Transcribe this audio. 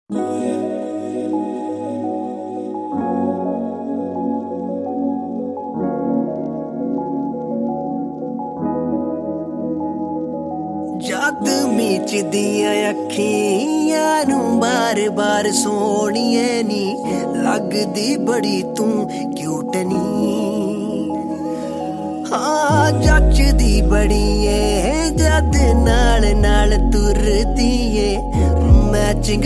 ਜਦ ਮੀਚਦੀਆਂ ਅੱਖੀਆਂ ਨੂੰ ਬਾਰ-ਬਾਰ ਸੋਹਣੀਏ ਨੀ ਲੱਗਦੀ ਬੜੀ ਤੂੰ ਕਿਊਟ ਨੀ। ਹਾਂ ਜੱਚਦੀ ਬੜੀ ਏ ਜਦ ਨਾਲ ਨਾਲ ਤੁਰਦੀ ਏ ਮੈਚਿੰਗ